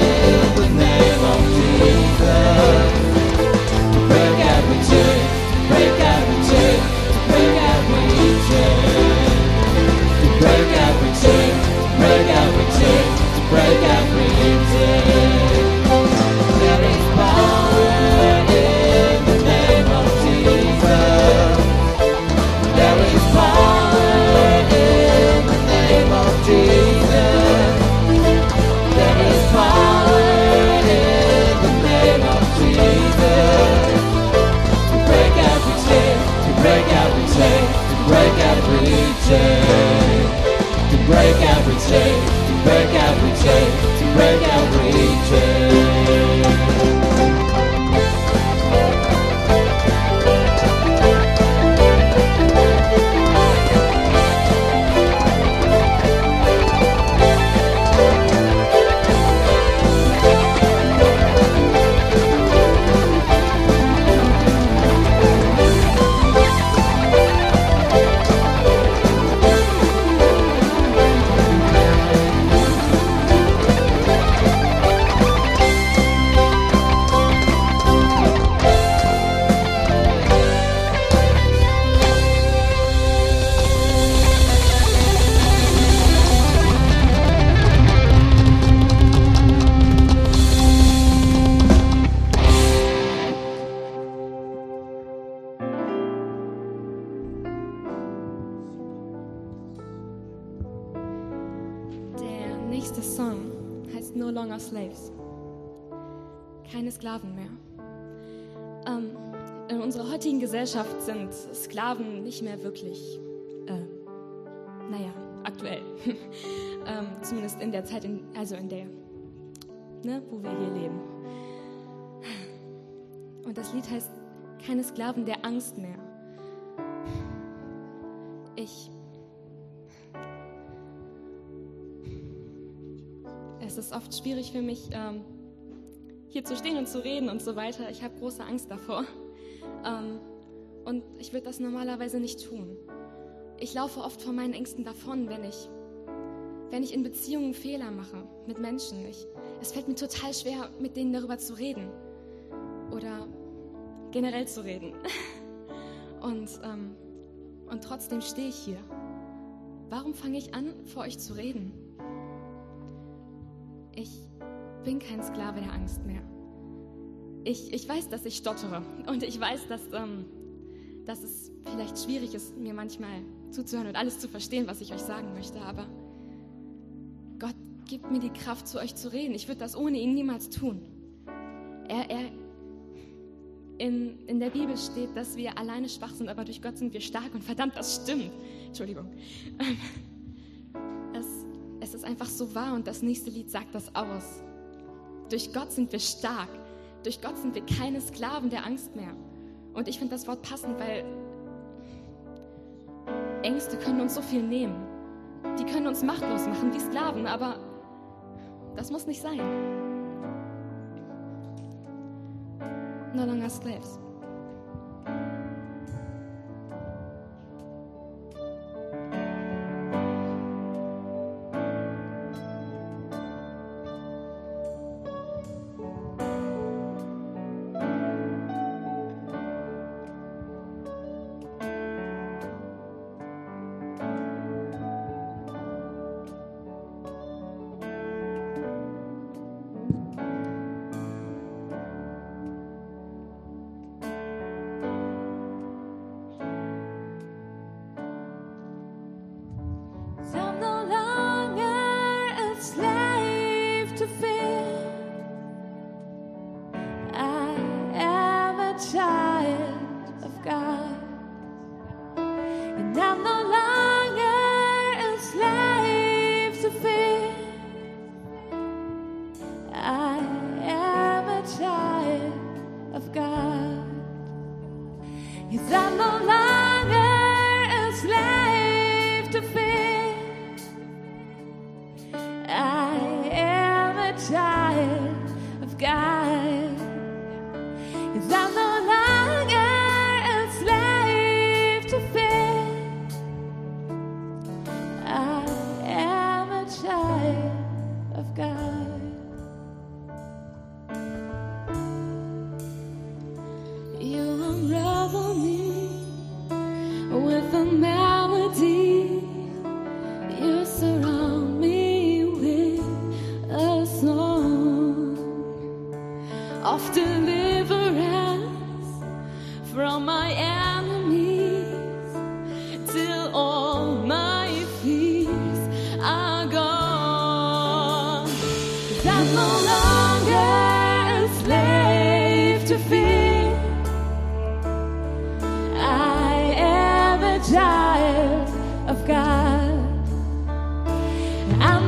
chain, to break every chain, to break every chain. nächste Song heißt No Longer Slaves. Keine Sklaven mehr. Ähm, in unserer heutigen Gesellschaft sind Sklaven nicht mehr wirklich, äh, naja, aktuell. ähm, zumindest in der Zeit, in, also in der, ne, wo wir hier leben. Und das Lied heißt Keine Sklaven der Angst mehr. Ich Es ist oft schwierig für mich, ähm, hier zu stehen und zu reden und so weiter. Ich habe große Angst davor. Ähm, und ich würde das normalerweise nicht tun. Ich laufe oft vor meinen Ängsten davon, wenn ich, wenn ich in Beziehungen Fehler mache mit Menschen. Ich, es fällt mir total schwer, mit denen darüber zu reden oder generell zu reden. Und, ähm, und trotzdem stehe ich hier. Warum fange ich an, vor euch zu reden? Ich bin kein Sklave der Angst mehr. Ich, ich weiß, dass ich stottere und ich weiß, dass, ähm, dass es vielleicht schwierig ist, mir manchmal zuzuhören und alles zu verstehen, was ich euch sagen möchte, aber Gott gibt mir die Kraft, zu euch zu reden. Ich würde das ohne ihn niemals tun. Er, er, in, in der Bibel steht, dass wir alleine schwach sind, aber durch Gott sind wir stark und verdammt, das stimmt. Entschuldigung. Es, es ist einfach so wahr und das nächste Lied sagt das aus. Durch Gott sind wir stark. Durch Gott sind wir keine Sklaven der Angst mehr. Und ich finde das Wort passend, weil Ängste können uns so viel nehmen. Die können uns machtlos machen wie Sklaven, aber das muss nicht sein. No longer slaves. I'm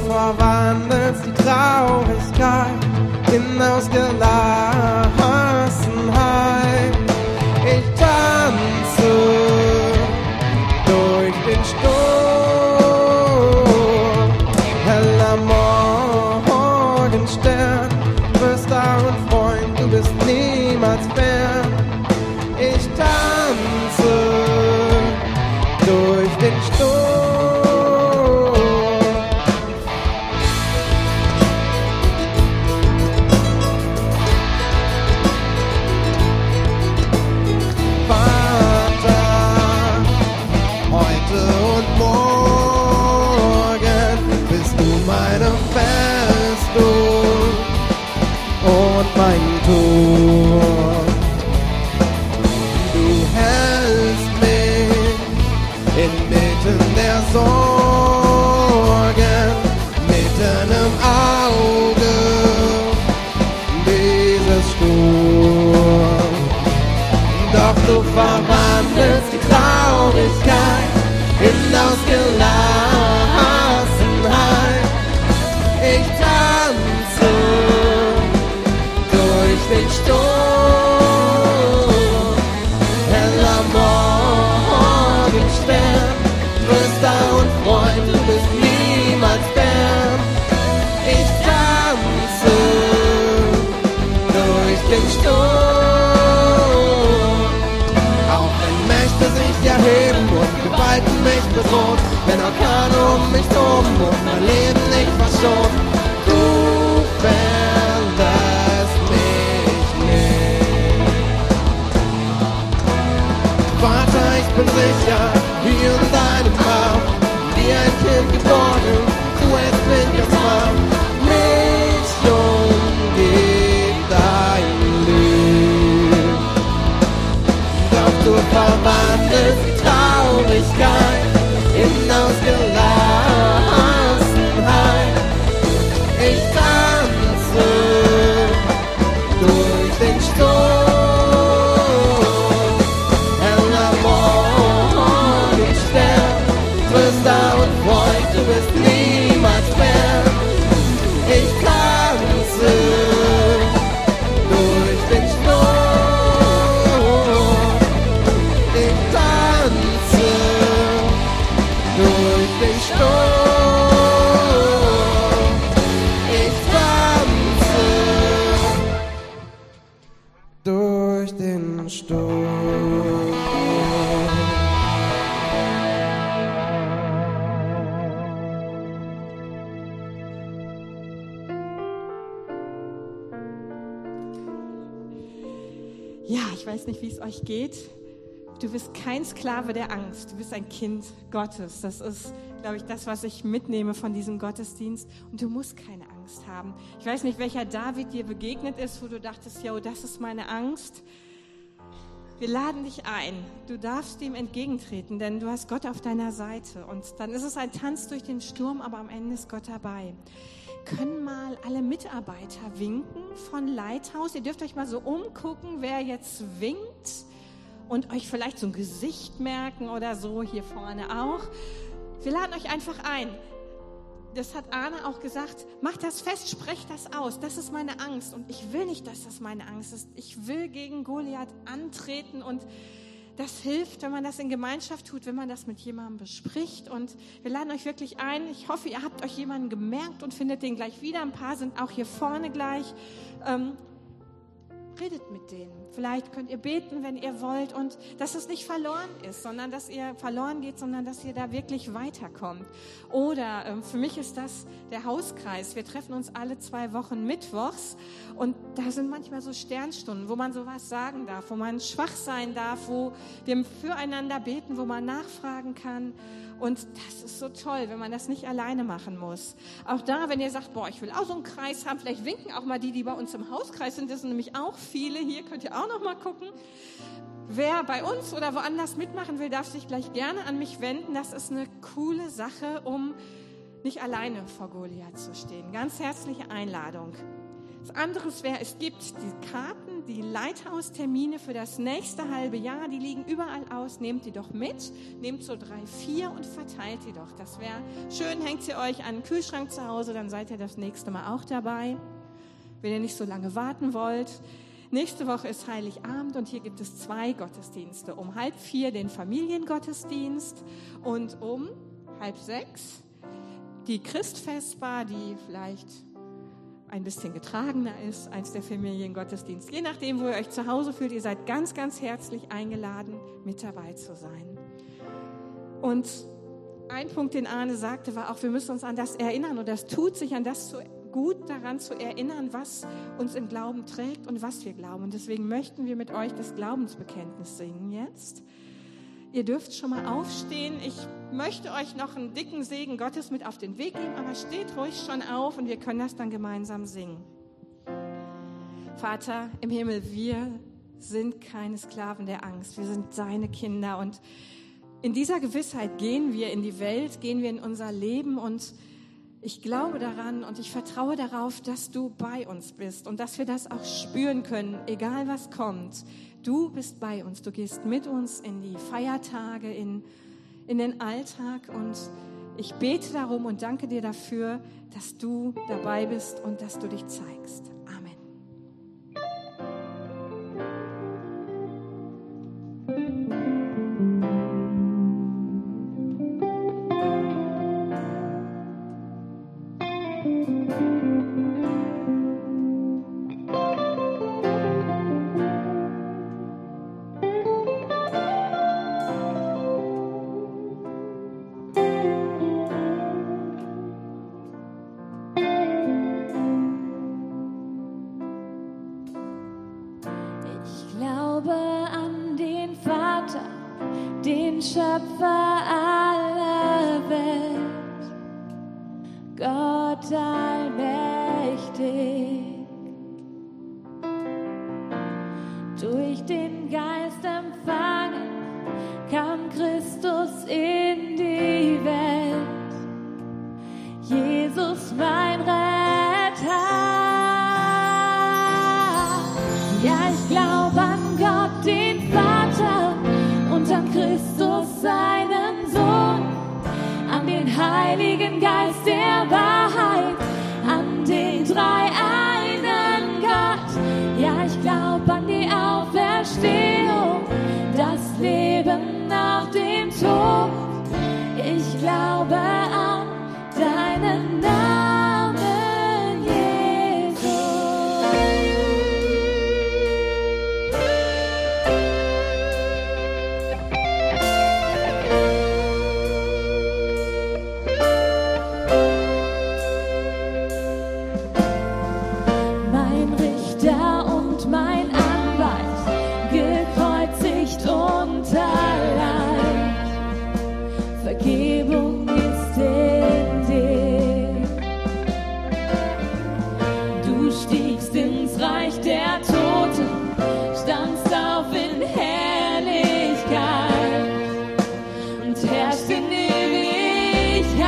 verwandelst die Traurigkeit in Ausgelassenheit. Ich tanze durch den Sturm, heller Morgenstern, Tröster und Freund, du bist niemals fern. Ich tanze durch den Sturm. Mein Tor, du hältst mich inmitten der Sorgen, mitten im Auge dieses Sturms. Doch du verwandelst die Traurigkeit in Ausgelassenheit. Ich tanze den Sturm, heller Morgenstern, Tröster und Freund, du bist niemals fern. Ich tanze durch den Sturm, auch wenn Mächte sich erheben und Gewalten mich bedrohen, wenn Orkane um mich toben und mein Leben nicht verschont. Du verlässt mich. Vater, ich bin sicher, wie in deinem Arm, wie ein Kind geboren, du hältst mich jetzt warm. Mich umgibt dein Licht. Doch du verwandelst die Traurigkeit in Ausgelassenheit. Ich tanze durch den Sturm. Du bist niemals fern. Ich tanze durch den Sturm. Ich tanze durch den Sturm. Ich tanze durch den Sturm. Ja, ich weiß nicht, wie es euch geht. Du bist kein Sklave der Angst. Du bist ein Kind Gottes. Das ist, glaube ich, das, was ich mitnehme von diesem Gottesdienst. Und du musst keine Angst haben. Ich weiß nicht, welcher David dir begegnet ist, wo du dachtest, yo, das ist meine Angst. Wir laden dich ein. Du darfst ihm entgegentreten, denn du hast Gott auf deiner Seite. Und dann ist es ein Tanz durch den Sturm, aber am Ende ist Gott dabei. Können mal alle Mitarbeiter winken von Lighthouse. Ihr dürft euch mal so umgucken, wer jetzt winkt und euch vielleicht so ein Gesicht merken oder so, hier vorne auch. Wir laden euch einfach ein. Das hat Arne auch gesagt, macht das fest, sprecht das aus. Das ist meine Angst und ich will nicht, dass das meine Angst ist. Ich will gegen Goliath antreten und das hilft, wenn man das in Gemeinschaft tut, wenn man das mit jemandem bespricht. Und wir laden euch wirklich ein. Ich hoffe, ihr habt euch jemanden gemerkt und findet den gleich wieder. Ein paar sind auch hier vorne gleich. Ähm, redet mit denen. Vielleicht könnt ihr beten, wenn ihr wollt. Und dass es nicht verloren ist, sondern dass ihr verloren geht, sondern dass ihr da wirklich weiterkommt. Oder ähm, für mich ist das der Hauskreis. Wir treffen uns alle zwei Wochen mittwochs. Und da sind manchmal so Sternstunden, wo man sowas sagen darf, wo man schwach sein darf, wo wir füreinander beten, wo man nachfragen kann. Und das ist so toll, wenn man das nicht alleine machen muss. Auch da, wenn ihr sagt, boah, ich will auch so einen Kreis haben, vielleicht winken auch mal die, die bei uns im Hauskreis sind. Das sind nämlich auch viele. Hier könnt ihr auch noch mal gucken. Wer bei uns oder woanders mitmachen will, darf sich gleich gerne an mich wenden. Das ist eine coole Sache, um nicht alleine vor Goliath zu stehen. Ganz herzliche Einladung. Das andere wäre, es gibt die Karten, die Leithaustermine für das nächste halbe Jahr, die liegen überall aus. Nehmt die doch mit, nehmt so drei, vier und verteilt die doch. Das wäre schön, hängt sie euch an den Kühlschrank zu Hause, dann seid ihr das nächste Mal auch dabei, wenn ihr nicht so lange warten wollt. Nächste Woche ist Heiligabend und hier gibt es zwei Gottesdienste. Um halb vier den Familiengottesdienst und um halb sechs die Christfestbar, die vielleicht ein bisschen getragener ist als der Familiengottesdienst. Je nachdem, wo ihr euch zu Hause fühlt, ihr seid ganz, ganz herzlich eingeladen, mit dabei zu sein. Und ein Punkt, den Arne sagte, war auch, wir müssen uns an das erinnern und das tut sich, an das zu, gut daran zu erinnern, was uns im Glauben trägt und was wir glauben. Und deswegen möchten wir mit euch das Glaubensbekenntnis singen jetzt. Ihr dürft schon mal aufstehen. Ich möchte euch noch einen dicken Segen Gottes mit auf den Weg geben, aber steht ruhig schon auf und wir können das dann gemeinsam singen. Vater im Himmel, wir sind keine Sklaven der Angst. Wir sind deine Kinder und in dieser Gewissheit gehen wir in die Welt, gehen wir in unser Leben und ich glaube daran und ich vertraue darauf, dass du bei uns bist und dass wir das auch spüren können, egal was kommt. Du bist bei uns, du gehst mit uns in die Feiertage, in, in den Alltag und ich bete darum und danke dir dafür, dass du dabei bist und dass du dich zeigst. Amen. Schöpfer aller Welt, Gott allmächtig, durch den Geist empfangen, kam Christus in die Welt, Jesus mein Retter. Ja, ich glaube an Gott, den Vater, und an Christus, seinen Sohn, an den Heiligen Geist der Wahrheit, an den dreieinen Gott. Ja, ich glaube an die Auferstehung, das Leben nach dem Tod. Ich glaube an deinen Namen, Jesus. Mein Richter und mein Anwalt, gekreuzigt und allein. Vergebung ist in dir. Du stiegst ins Reich der Toten, standst auf in Herrlichkeit und herrschst in Ewigkeit.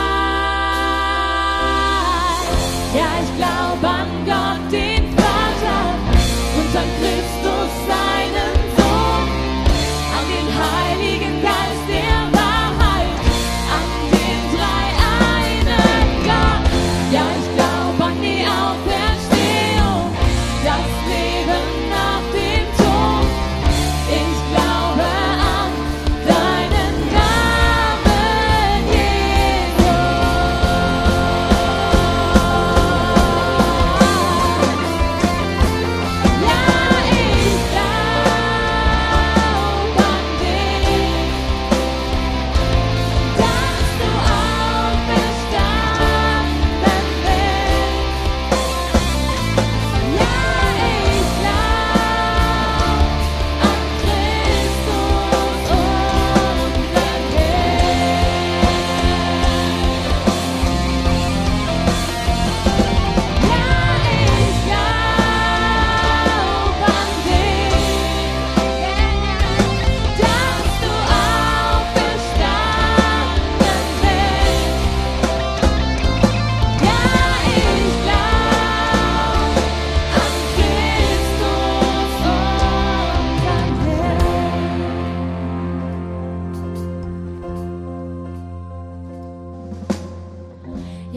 Ja, ich glaube an Gott, den Vater, und an Christus, seinen Sohn, an den Heiligen Geist der Wahrheit, an den dreieinen Gott. Ja, ich glaube an die Auferstehung, das Leben nach dem Tod. Ich glaube an deinen Namen, Jesus.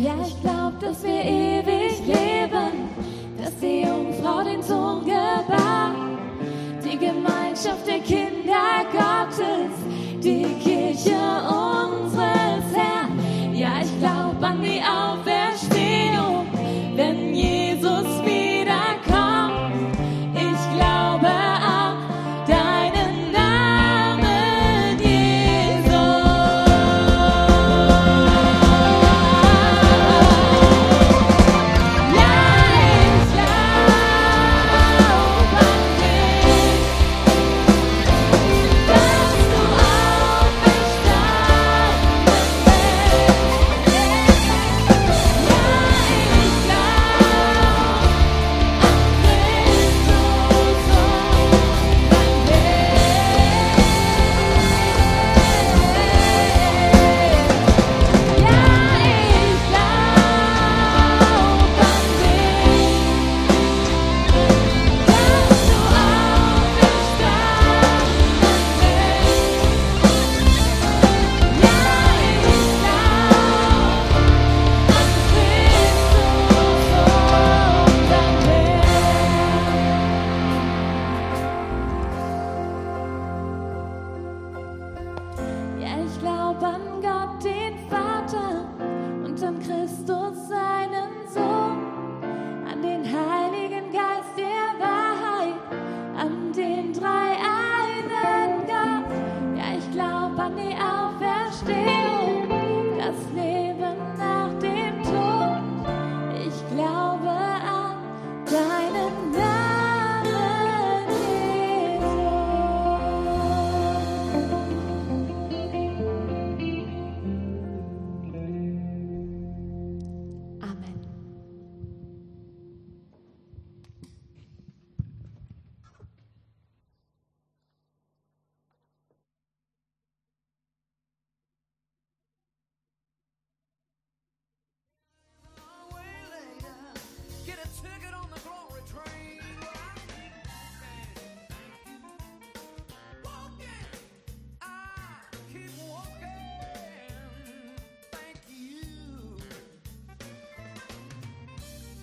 Ja, ich glaube, dass wir ewig leben, dass die Jungfrau den Sohn gebar, die Gemeinschaft der Kinder Gottes, die Kirche unseres Herrn. Ja, ich glaube an die Auferstehung, wenn Jesus wiederkommt. Ich glaube an deinen Namen, Jesus. Ja, ich glaube an dich, dass du auferstanden bist. Ja, ich glaube an Christus Ja, ich glaube an Gott,